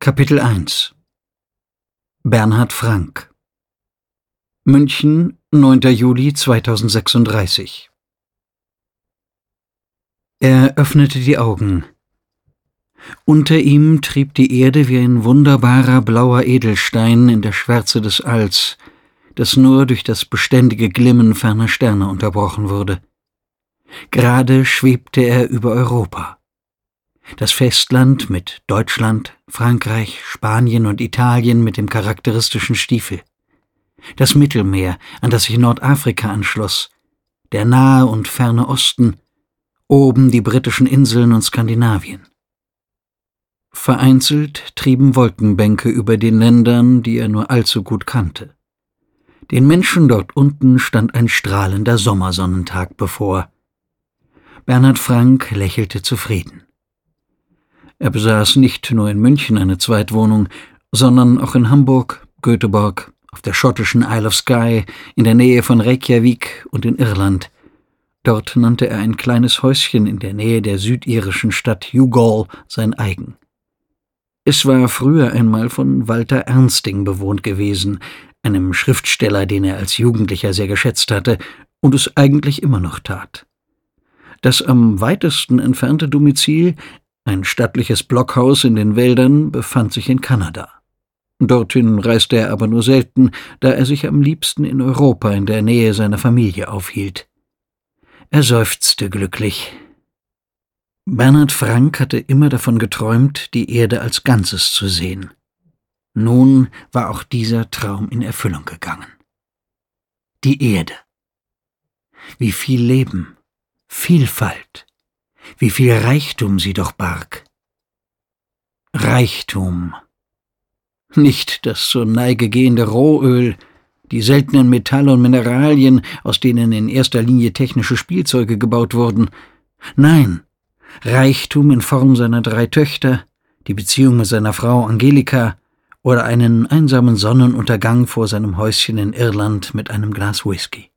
Kapitel 1 Bernhard Frank München, 9. Juli 2036. Er öffnete die Augen. Unter ihm trieb die Erde wie ein wunderbarer blauer Edelstein in der Schwärze des Alls, das nur durch das beständige Glimmen ferner Sterne unterbrochen wurde. Gerade schwebte er über Europa. Das Festland mit Deutschland, Frankreich, Spanien und Italien mit dem charakteristischen Stiefel. Das Mittelmeer, an das sich Nordafrika anschloss. Der nahe und ferne Osten. Oben die britischen Inseln und Skandinavien. Vereinzelt trieben Wolkenbänke über den Ländern, die er nur allzu gut kannte. Den Menschen dort unten stand ein strahlender Sommersonnentag bevor. Bernhard Frank lächelte zufrieden. Er besaß nicht nur in München eine Zweitwohnung, sondern auch in Hamburg, Göteborg, auf der schottischen Isle of Skye, in der Nähe von Reykjavik und in Irland. Dort nannte er ein kleines Häuschen in der Nähe der südirischen Stadt Youghal sein eigen. Es war früher einmal von Walter Ernsting bewohnt gewesen, einem Schriftsteller, den er als Jugendlicher sehr geschätzt hatte und es eigentlich immer noch tat. Das am weitesten entfernte Domizil, ein stattliches Blockhaus in den Wäldern, befand sich in Kanada. Dorthin reiste er aber nur selten, da er sich am liebsten in Europa in der Nähe seiner Familie aufhielt. Er seufzte glücklich. Bernhard Frank hatte immer davon geträumt, die Erde als Ganzes zu sehen. Nun war auch dieser Traum in Erfüllung gegangen. Die Erde. Wie viel Leben, Vielfalt, wie viel Reichtum sie doch barg. Reichtum. Nicht das zur Neige gehende Rohöl, die seltenen Metalle und Mineralien, aus denen in erster Linie technische Spielzeuge gebaut wurden. Nein, Reichtum in Form seiner 3 Töchter, die Beziehung mit seiner Frau Angelika oder einen einsamen Sonnenuntergang vor seinem Häuschen in Irland mit einem Glas Whisky.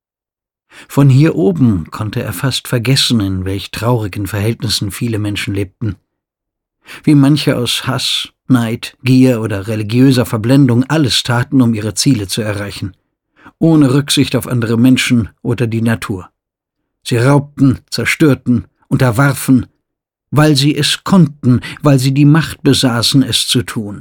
Von hier oben konnte er fast vergessen, in welch traurigen Verhältnissen viele Menschen lebten. Wie manche aus Hass, Neid, Gier oder religiöser Verblendung alles taten, um ihre Ziele zu erreichen, ohne Rücksicht auf andere Menschen oder die Natur. Sie raubten, zerstörten, unterwarfen, weil sie es konnten, weil sie die Macht besaßen, es zu tun.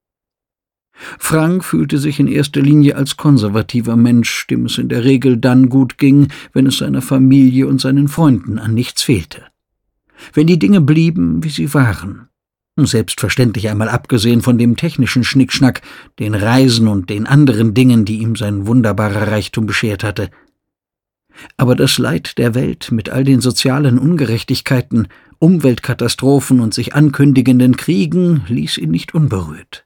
Frank fühlte sich in erster Linie als konservativer Mensch, dem es in der Regel dann gut ging, wenn es seiner Familie und seinen Freunden an nichts fehlte. Wenn die Dinge blieben, wie sie waren. Selbstverständlich einmal abgesehen von dem technischen Schnickschnack, den Reisen und den anderen Dingen, die ihm sein wunderbarer Reichtum beschert hatte. Aber das Leid der Welt mit all den sozialen Ungerechtigkeiten, Umweltkatastrophen und sich ankündigenden Kriegen ließ ihn nicht unberührt.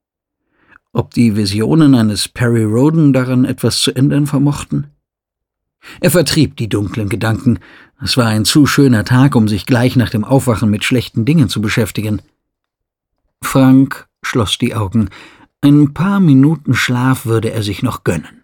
Ob die Visionen eines Perry Rhodan daran etwas zu ändern vermochten? Er vertrieb die dunklen Gedanken. Es war ein zu schöner Tag, um sich gleich nach dem Aufwachen mit schlechten Dingen zu beschäftigen. Frank schloss die Augen. Ein paar Minuten Schlaf würde er sich noch gönnen.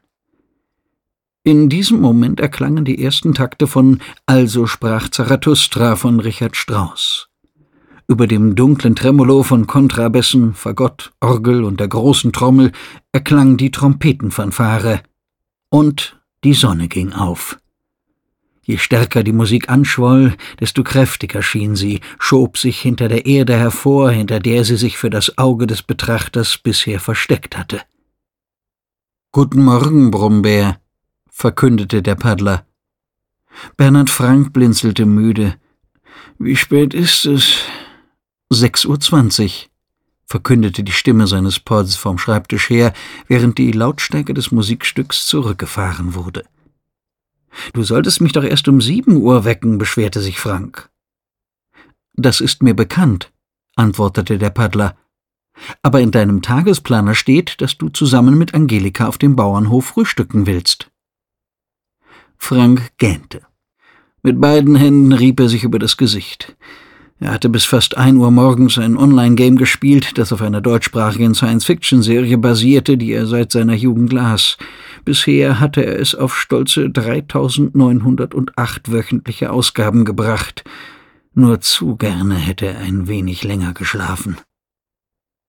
In diesem Moment erklangen die ersten Takte von »Also sprach Zarathustra« von Richard Strauss. Über dem dunklen Tremolo von Kontrabässen, Fagott, Orgel und der großen Trommel erklang die Trompetenfanfare. Und die Sonne ging auf. Je stärker die Musik anschwoll, desto kräftiger schien sie, schob sich hinter der Erde hervor, hinter der sie sich für das Auge des Betrachters bisher versteckt hatte. »Guten Morgen, Brummbär«, verkündete der Paddler. Bernhard Frank blinzelte müde. »Wie spät ist es?« 6:20 Uhr, verkündete die Stimme seines Pods vom Schreibtisch her, während die Lautstärke des Musikstücks zurückgefahren wurde. »Du solltest mich doch erst um 7 Uhr wecken«, beschwerte sich Frank. »Das ist mir bekannt«, antwortete der Paddler. »Aber in deinem Tagesplaner steht, dass du zusammen mit Angelika auf dem Bauernhof frühstücken willst.« Frank gähnte. Mit beiden Händen rieb er sich über das Gesicht. Er hatte bis fast 1 Uhr morgens ein Online-Game gespielt, das auf einer deutschsprachigen Science-Fiction-Serie basierte, die er seit seiner Jugend las. Bisher hatte er es auf stolze 3.908 wöchentliche Ausgaben gebracht. Nur zu gerne hätte er ein wenig länger geschlafen.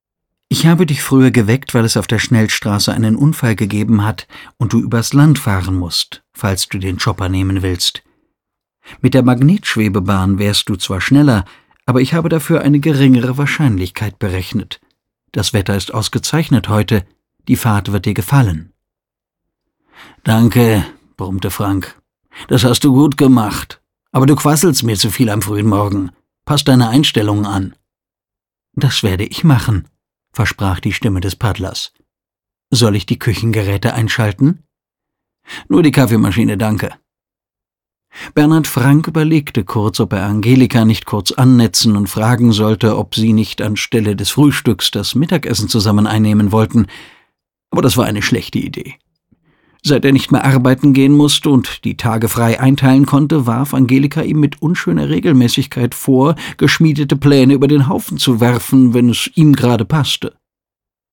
Ich habe dich früher geweckt, weil es auf der Schnellstraße einen Unfall gegeben hat und du übers Land fahren musst, falls du den Chopper nehmen willst. Mit der Magnetschwebebahn wärst du zwar schneller, aber ich habe dafür eine geringere Wahrscheinlichkeit berechnet. Das Wetter ist ausgezeichnet heute, die Fahrt wird dir gefallen.« »Danke«, brummte Frank. »Das hast du gut gemacht. Aber du quasselst mir zu viel am frühen Morgen. Pass deine Einstellungen an.« »Das werde ich machen«, versprach die Stimme des Paddlers. »Soll ich die Küchengeräte einschalten?« »Nur die Kaffeemaschine, danke.« Bernhard Frank überlegte kurz, ob er Angelika nicht kurz annetzen und fragen sollte, ob sie nicht anstelle des Frühstücks das Mittagessen zusammen einnehmen wollten. Aber das war eine schlechte Idee. Seit er nicht mehr arbeiten gehen musste und die Tage frei einteilen konnte, warf Angelika ihm mit unschöner Regelmäßigkeit vor, geschmiedete Pläne über den Haufen zu werfen, wenn es ihm gerade passte.